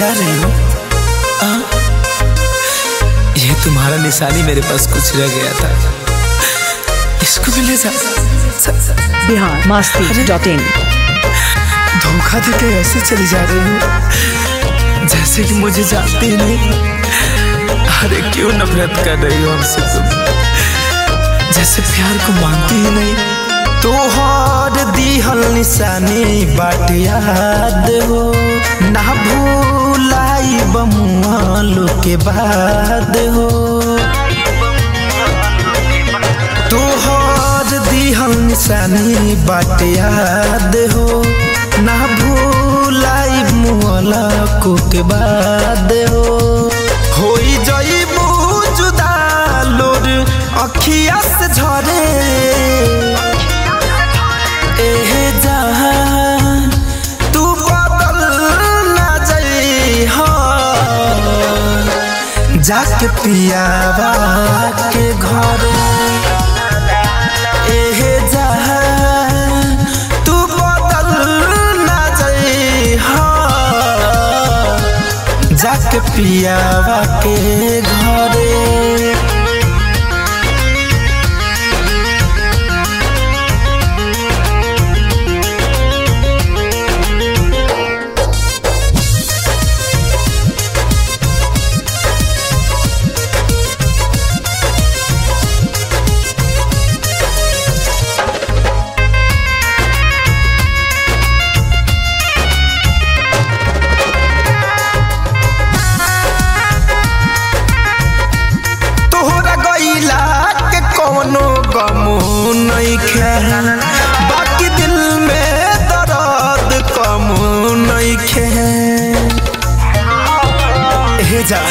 जा रही हो? ये तुम्हारा निशानी मेरे पास कुछ रह गया था, इसको भी ले जा। biharmasti.in। धोखा देके ऐसे चली जा रही हो जैसे कि मुझे जानती ही नहीं। अरे क्यों नफरत कर रही हो हमसे तुम, जैसे प्यार को मानती ही नहीं। तोहर दिहल निशानी बाट याद हो, ना भूलाई बमुआलो के बाद हो। तोहर दिहल निशानी बाट याद हो, ना भूलाई मुआला को के बाद हो। होई जइबू जुदा लोर अखिया से झरे, एहे जहान तू बदल ना जाई हो। जाके पियावा के घर, एहे जहान तू बदल ना जाई हो। जाके पियावा के घरे। कोनो गमो नइखे, बाकी दिल में दर्द कमो नइखे। हे जा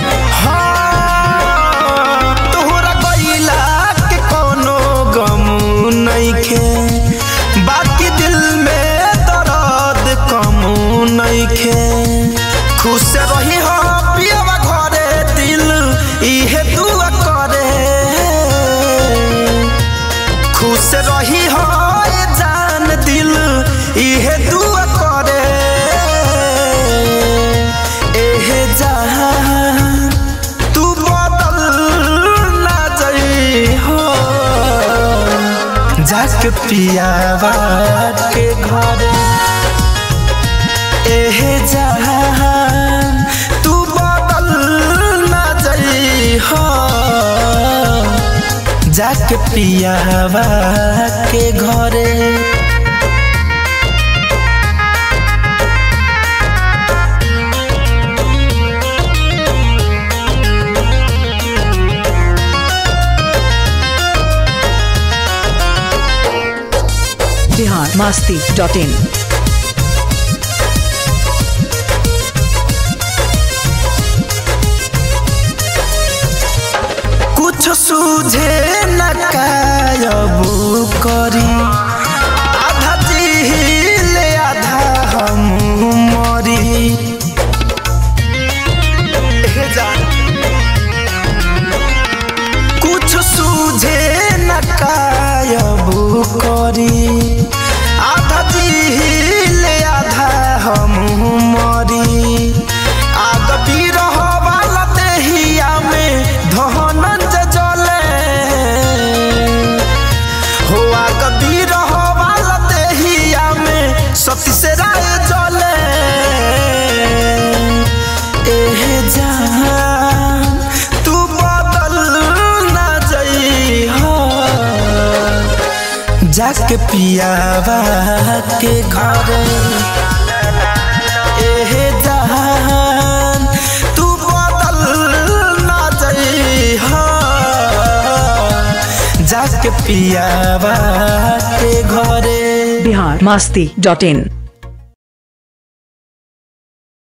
हाँ, तोहरा गइला के कोनो गमो नइखे, बाकी दिल में दर्द कमो नइखे। खुश रही हो पियवा घरे, दिल इहे दुआ करे। खुश रही हो जान, दिल इहे दुआ करे। एहे जहान तू बदल ना जाई हो। जाके पियावा के घर, एहे जहान तू बदल ना जाई हो। जाके पियावा के घरे। biharmasti.in। कुछ सूझे न कायबू करी, आधा जिहिले आधा हम मरी। कुछ सूझे न कायबू करी, आधा जिहिले आधा हम मरी। आग बिरह वाला देहिया में धनंज जले हो। आग बिरह वाला देहिया में सती से राय जले। एहे जहान तू बदल ना जाई हो। जाके पियावा के घर, एहे जहान तू बदल ना जाई हो। जाके पियावा के घरे। biharmasti.in।